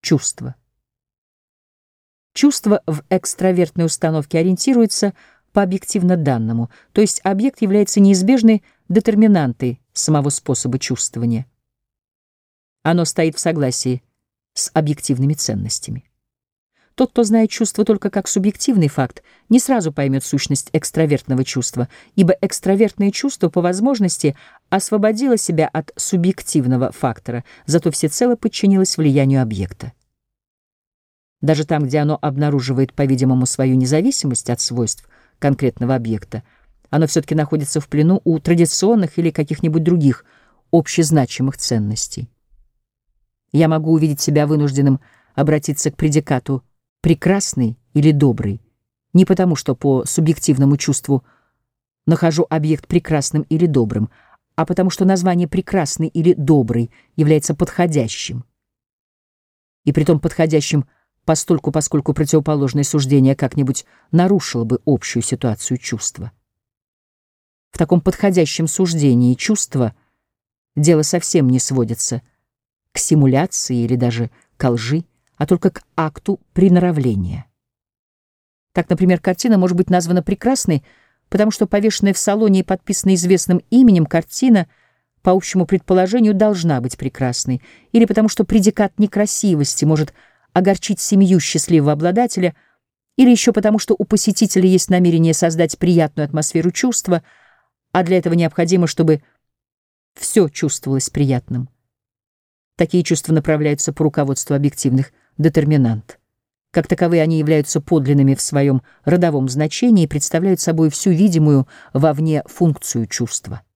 Чувство. Чувство в экстравертной установке ориентируется по объективно данному, то есть объект является неизбежной детерминантой самого способа чувствования. Оно стоит в согласии с объективными ценностями. Тот, кто знает чувство только как субъективный факт, не сразу поймет сущность экстравертного чувства, ибо экстравертное чувство по возможности освободило себя от субъективного фактора, зато всецело подчинилось влиянию объекта. Даже там, где оно обнаруживает, по-видимому, свою независимость от свойств конкретного объекта, оно все-таки находится в плену у традиционных или каких-нибудь других общезначимых ценностей. Я могу увидеть себя вынужденным обратиться к предикату «прекрасный» или «добрый», не потому что по субъективному чувству нахожу объект прекрасным или добрым, а потому что название «прекрасный» или «добрый» является подходящим. И притом подходящим постольку, поскольку противоположное суждение как-нибудь нарушило бы общую ситуацию чувства. В таком подходящем суждении чувства дело совсем не сводится к симуляции или даже к лжи, а только к акту приноравления. Так, например, картина может быть названа прекрасной, потому что повешенная в салоне и подписанная известным именем картина по общему предположению должна быть прекрасной, или потому что предикат некрасивости может огорчить семью счастливого обладателя, или еще потому что у посетителя есть намерение создать приятную атмосферу чувства, а для этого необходимо, чтобы все чувствовалось приятным. Такие чувства направляются по руководству объективных детерминант. Как таковые они являются подлинными в своем родовом значении и представляют собой всю видимую вовне функцию чувства.